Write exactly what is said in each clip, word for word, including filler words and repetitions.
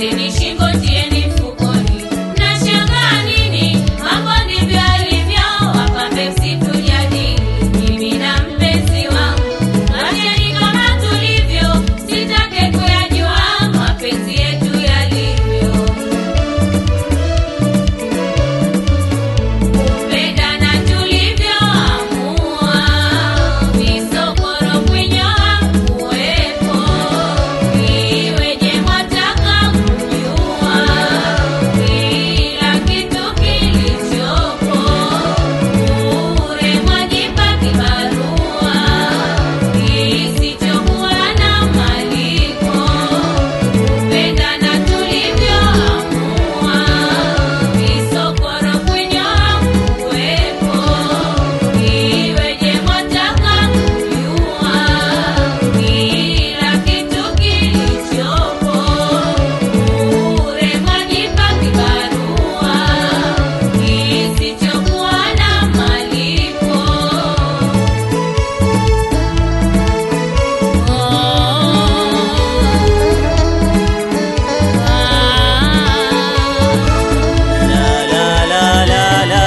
Kazeni shingo tieni mfukoni. Mnashangaa nini? Mambo ndivyo alivyo. Wapambe msitujadili. Mimi na mpenzi wangu. Wacheni kama tulivyo. Sitake kuyajua mapenzi yetu yalivyo. Kupendana tulivyoamua. Visokoro kunyoa kuwepo. Iweje mwataka kujua. Kila kitu kilichopo. Bure mwajipa kibarua. Kisichokuwa na maliko. Kupendana tulivyoamua. Visokoro kunyoa kuwepo. Iweje mwataka kujua. Kila kitu kilichopo. Bure mwajipa kibarua. Kisichokuwa na maliko. La la la la la.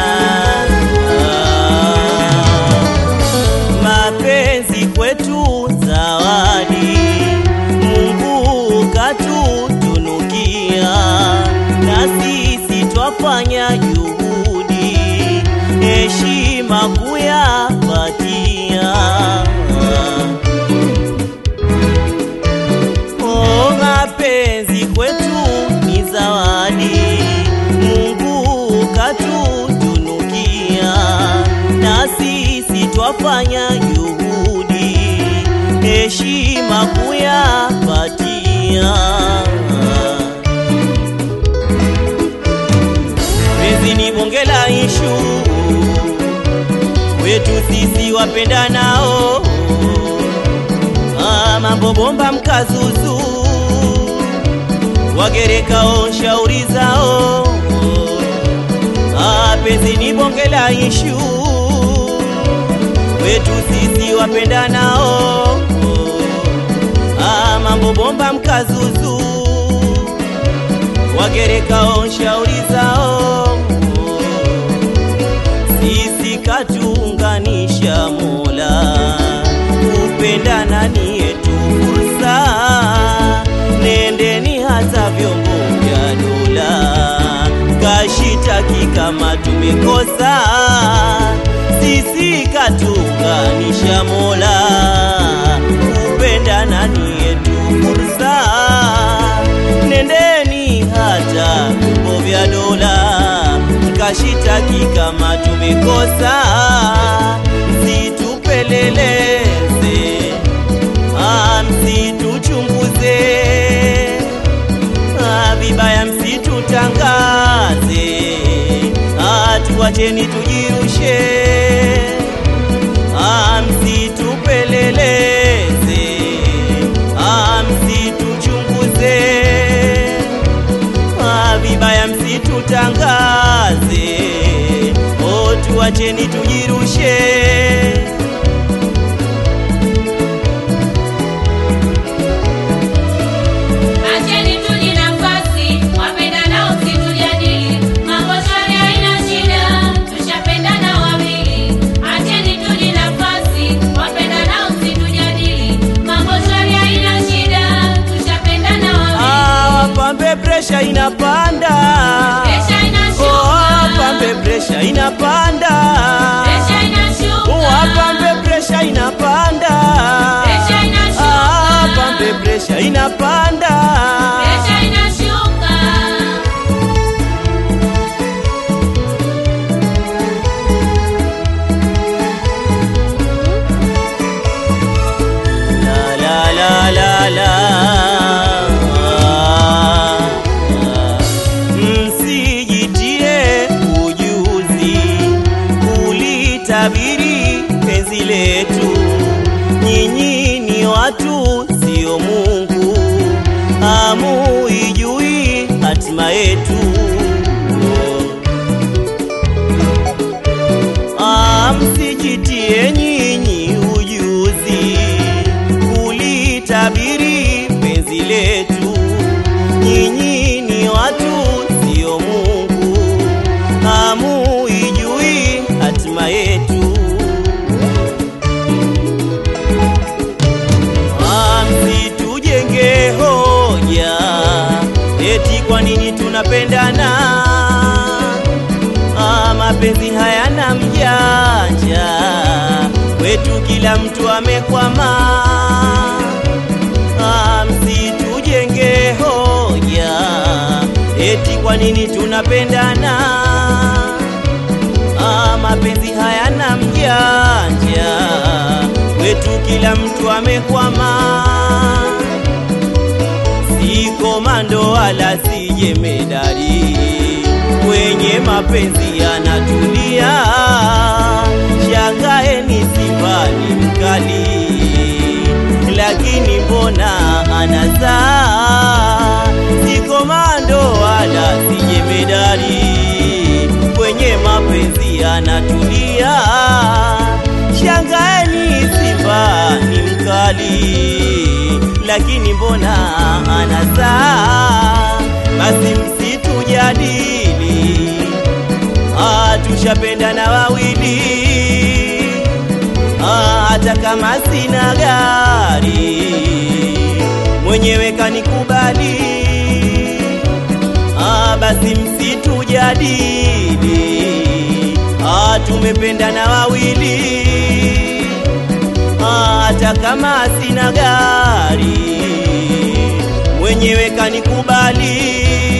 Mapenzi kwetu zawadi, Mungu katutunukia, na sisi twafanya juhudi heshima kuyapatia. Oh, mapenzi kwetu ni zawadi, Mungu katutunukia, na sisi twafanya juhudi heshima kuyapatia. Penzi ni bonge la ishu wetu sisi wapendanao. Ah, mambo bomba mkazuzu wagerekao shauri zao. Ah, penzi ni bonge la ishu wetu sisi wapendanao. Ah, mambo bomba mkazuzu wagerekao shauri zao. Sisi katuunganisha Mola, kupendana ni yetu fursa. Nendeni hata vyombo vya dola, kashitaki kama tumekosa. Sisi katuunganisha Mola, kupendana ni yetu fursa. Nendeni hata vyombo vya dola, kashitaki kama tumekosa. Msitupeleleze, ah, msituchunguze, ah, vibaya msitutangaze. Ah, tuwacheni tujirushe, ah, msitupeleleze, ah, msituchunguze, ah, vibaya msitutangaze. Oh, tuwacheni tujirushe. Acheni tuji nafasi, wapendanao msitujadili. Mambo shwari haina shida, tushapendana wawili. Acheni tuji nafasi, wapendanao msitujadili. Mambo shwari haina shida, tushapendana wawili. Ah, wapambe presha inapanda. Presha inashuka. Oh, wapambe presha inapanda. Presha inashuka. Wapambe presha inapanda. Presha inashuka. Ah, wapambe presha inapanda. Presha inashuka. La la la la la. Msijitie ujuzi kulitabiri penzi letu. Nyinyi ni watu sio Mungu, tushapendana. Ah, mapenzi hayana mjanja, kwetu kila mtu amekwama. Ah, msitujenge hoja eti kwa nini tunapendana. Ah, mapenzi hayana mjanja, kwetu kila mtu amekwama. Si komando wala si jemedari, kwenye mapenzi yanatulia. Shangaeni Simba ni mkali, lakini mbona anazaa. Si komando wala si jemedari, kwenye mapenzi yanatulia. Shangaeni Simba ni mkali, lakini mbona anazaa. Basi msitujadili, ah, tushapendana wawili. Ah, hata kama sina gari, mwenyewe kanikubali. Ah, basi msitujadili, ah, tumependana wawili. Ah, hata kama sina gari, mwenyewe kanikubali.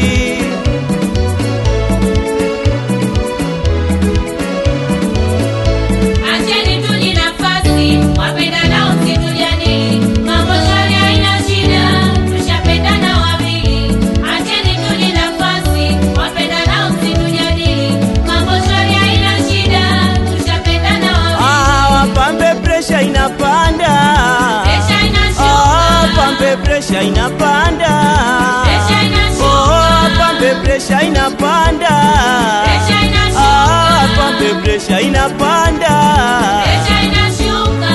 Acheni tu ni nafasi, wapendanao msitujadili. Mambo shwari haina shida, tushapendana wawili. Acheni tu ni nafasi, wapendanao msitujadili. Mambo shwari haina shida, tushapendana wawili. Ah, wapambe presha inapanda. Presha inashuka. Ah, pambe presha inapanda. Presha inashuka. Oh, pambe presha inapanda. Presha inashuka. Ah, pambe presha inapanda. Presha inashuka.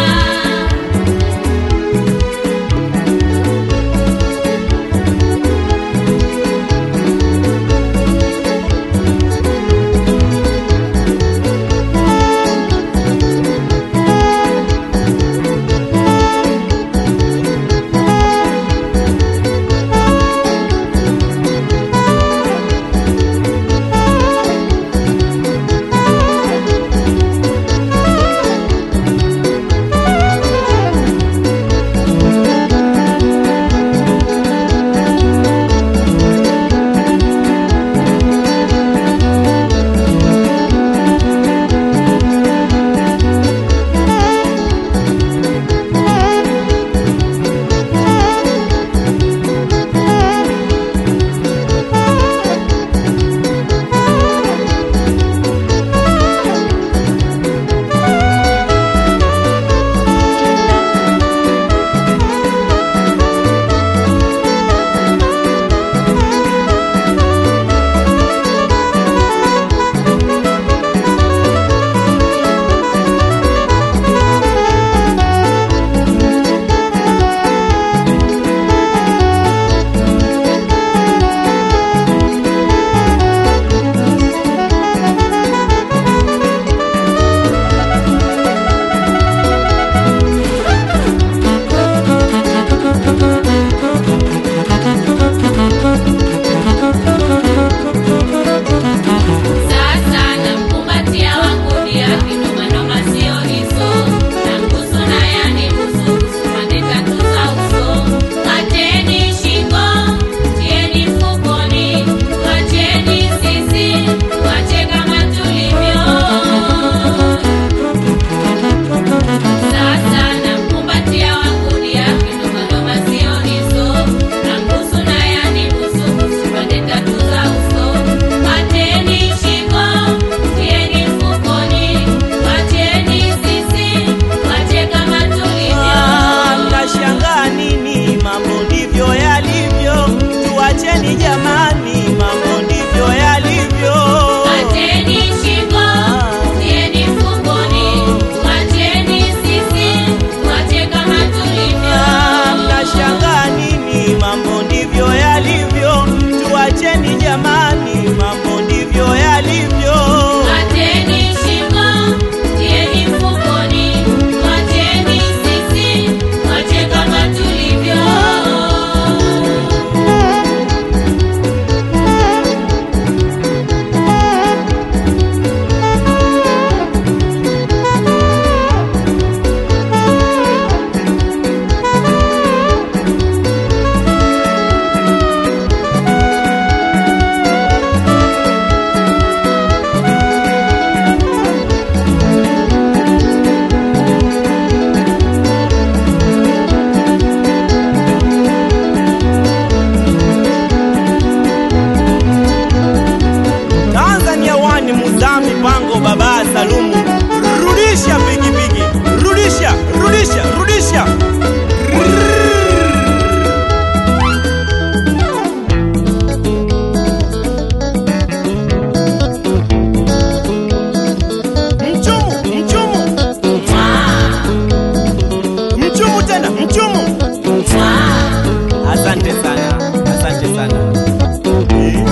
sana. Eh.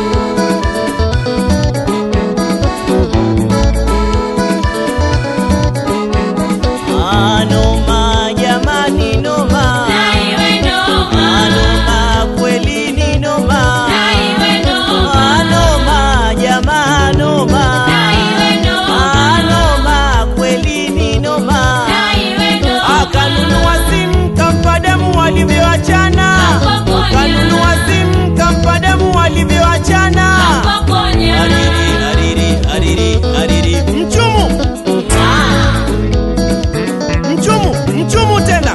Ah, noma jamani noma. Na iwe noma. Ah, noma kweli ni noma. Na iwe noma. Ah, noma jamaa noma. Na iwe noma. Ah, noma kweli ni noma. Na iwe noma. Akanunua simu kampa damu walivyoachana. Akapokonya. Kanunua simu kampa damu walivyoachana. Akapokonya. Ariri ariri ariri ariri mchumu mchumu mchumu tena.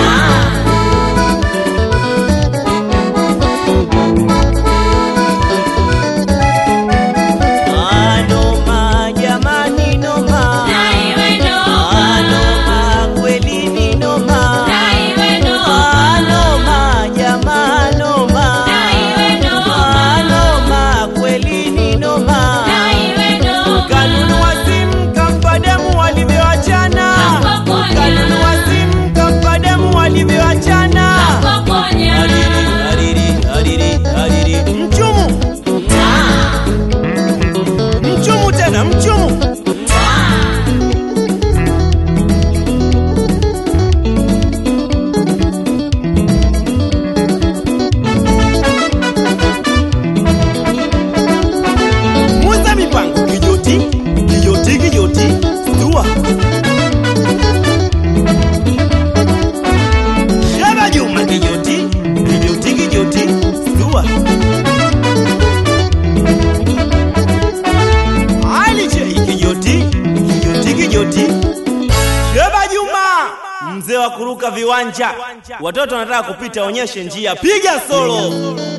Ah, noma jamani noma. Na iwe noma. Ah, noma kweli ni noma. Na iwe noma. Ah, noma jamaa noma. Na iwe noma. Ah, noma kweli ni noma. Na iwe noma. Kanunua simu kampa damu walivyoachana. Akapokonya. Kanunua simu kampa damu walivyoachana. Akapokonya. Ariri ariri ariri ariri mchumu mchumu tena mchumu. Muza mipango kijoti kijoti kijoti dua Shaba Juma kijoti kijoti kijoti dua Ali J kijoti kijoti kijoti Shaba Juma mzee wa kuruka viwanja. Watoto wanataka kupita, onyeshe njia, piga solo.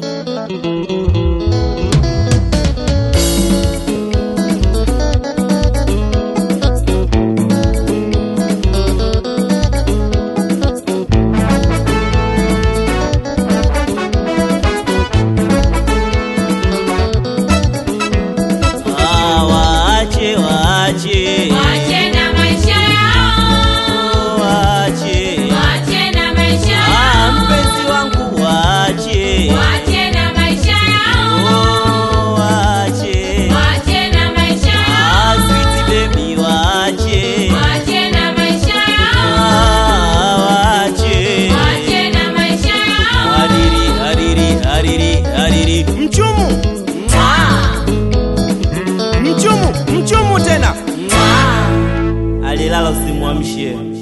Ah, waache waache Waache na maisha yao. waache. Waache na maisha Ah, yao. mpenzi wangu waache. Waache na maisha yao. Oh, waache. Waache na maisha Ah, yao. sweet baby waache. Waache na maisha yao. Ah, waache. Waache na maisha yao. Ariri ariri ariri ariri mchumu mchumu mchumu tena. Alilala usimwamshe.